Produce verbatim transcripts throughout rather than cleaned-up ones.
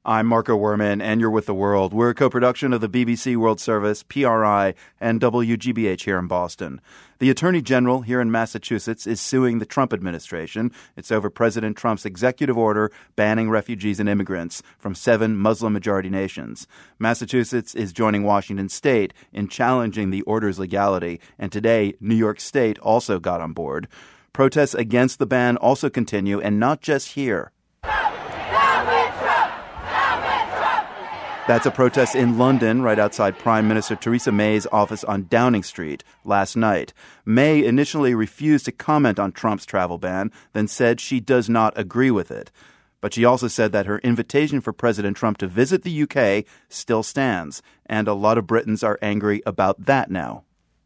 I'm Marco Werman, and you're with The World. We're a co-production of the B B C World Service, P R I, and W G B H here in Boston. The Attorney General here in Massachusetts is suing the Trump administration. It's over President Trump's executive order banning refugees and immigrants from seven Muslim-majority nations. Massachusetts is joining Washington State in challenging the order's legality, and today New York State also got on board. Protests against the ban also continue, and not just here. That's a protest in London, right outside Prime Minister Theresa May's office on Downing Street last night. May initially refused to comment on Trump's travel ban, then said she does not agree with it. But she also said that her invitation for President Trump to visit the U K still stands, and a lot of Britons are angry about that now.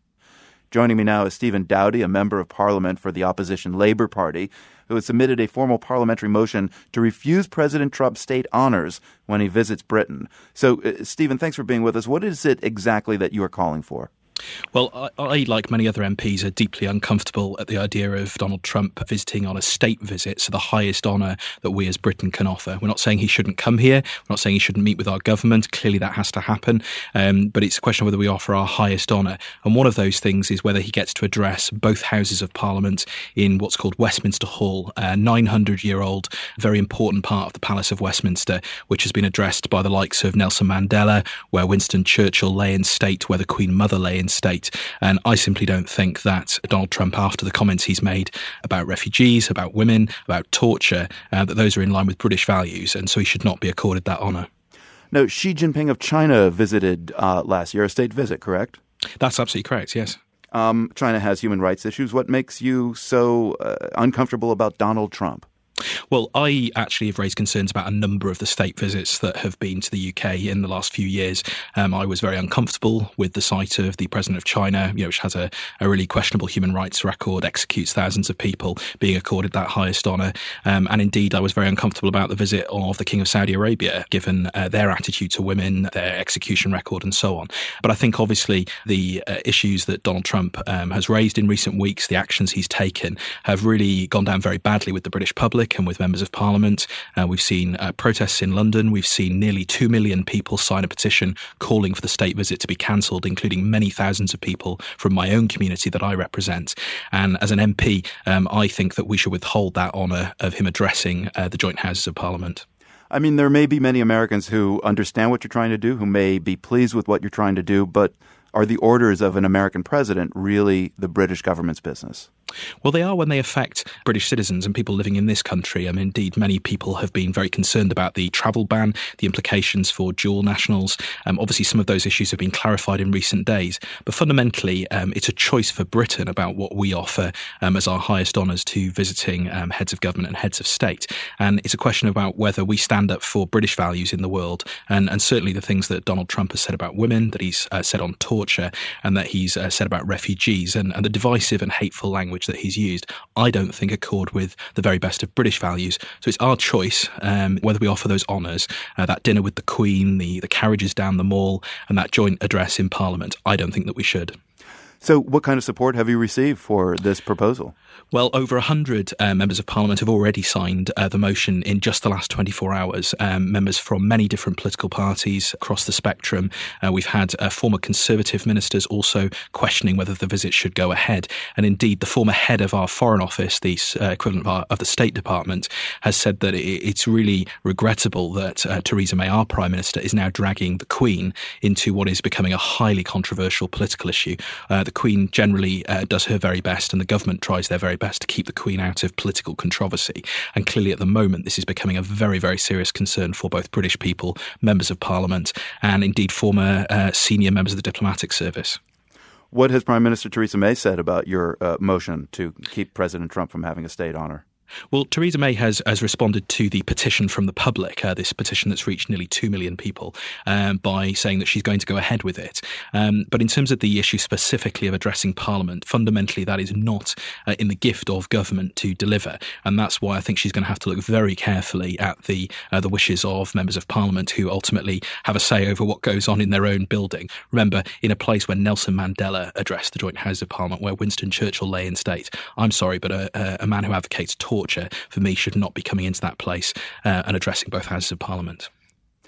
Joining me now is Stephen Dowdy, a member of Parliament for the opposition Labour Party, who has submitted a formal parliamentary motion to refuse President Trump's state honors when he visits Britain. So, uh, Stephen, thanks for being with us. What is it exactly that you are calling for? Well, I, I, like many other M Ps, are deeply uncomfortable at the idea of Donald Trump visiting on a state visit, so the highest honour that we as Britain can offer. We're not saying he shouldn't come here. We're not saying he shouldn't meet with our government. Clearly that has to happen. Um, but it's a question of whether we offer our highest honour. And one of those things is whether he gets to address both houses of Parliament in what's called Westminster Hall, a nine hundred year old, very important part of the Palace of Westminster, which has been addressed by the likes of Nelson Mandela, where Winston Churchill lay in state, where the Queen Mother lay in state. And I simply don't think that Donald Trump, after the comments he's made about refugees, about women, about torture, uh, that those are in line with British values, and so he should not be accorded that honour. No, Xi Jinping of China visited uh, last year, a state visit, correct? That's absolutely correct, yes. Um, China has human rights issues. What makes you so uh, uncomfortable about Donald Trump? Well, I actually have raised concerns about a number of the state visits that have been to the U K in the last few years. Um, I was very uncomfortable with the sight of the President of China, you know, which has a, a really questionable human rights record, executes thousands of people, being accorded that highest honour. Um, and indeed, I was very uncomfortable about the visit of the King of Saudi Arabia, given uh, their attitude to women, their execution record and so on. But I think obviously the uh, issues that Donald Trump um, has raised in recent weeks, the actions he's taken, have really gone down very badly with the British public and with members of Parliament. Uh, we've seen uh, protests in London. We've seen nearly two million people sign a petition calling for the state visit to be cancelled, including many thousands of people from my own community that I represent. And as an M P, um, I think that we should withhold that honour of him addressing uh, the joint houses of Parliament. I mean, there may be many Americans who understand what you're trying to do, who may be pleased with what you're trying to do, but are the orders of an American president really the British government's business? Well, they are when they affect British citizens and people living in this country. I mean, indeed, many people have been very concerned about the travel ban, the implications for dual nationals. Um, obviously, some of those issues have been clarified in recent days. But fundamentally, um, it's a choice for Britain about what we offer um, as our highest honours to visiting um, heads of government and heads of state. And it's a question about whether we stand up for British values in the world. And, and certainly the things that Donald Trump has said about women, that he's uh, said on torture, and that he's uh, said about refugees, and, and the divisive and hateful language that he's used, I don't think accord with the very best of British values. So it's our choice um, whether we offer those honours, uh, that dinner with the Queen, the, the carriages down the mall, and that joint address in Parliament. I don't think that we should. So what kind of support have you received for this proposal? Well, over one hundred uh, members of Parliament have already signed uh, the motion in just the last twenty-four hours. Um, members from many different political parties across the spectrum. Uh, we've had uh, former Conservative ministers also questioning whether the visit should go ahead. And indeed, the former head of our Foreign Office, the uh, equivalent of, our, of the State Department, has said that it, it's really regrettable that uh, Theresa May, our Prime Minister, is now dragging the Queen into what is becoming a highly controversial political issue. Uh, the Queen generally uh, does her very best, and the government tries their very best to keep the Queen out of political controversy. And clearly at the moment, this is becoming a very, very serious concern for both British people, members of Parliament, and indeed former uh, senior members of the diplomatic service. What has Prime Minister Theresa May said about your uh, motion to keep President Trump from having a state honour? Well, Theresa May has, has responded to the petition from the public, uh, this petition that's reached nearly two million people, um, by saying that she's going to go ahead with it. Um, but in terms of the issue specifically of addressing Parliament, fundamentally that is not uh, in the gift of government to deliver. And that's why I think she's going to have to look very carefully at the uh, the wishes of members of Parliament who ultimately have a say over what goes on in their own building. Remember, in a place where Nelson Mandela addressed the Joint House of Parliament, where Winston Churchill lay in state, I'm sorry, but a, a man who advocates torture, for me, should not be coming into that place uh, and addressing both houses of Parliament.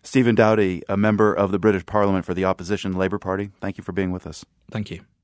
Stephen Dowdy, a member of the British Parliament for the opposition Labour Party, thank you for being with us. Thank you.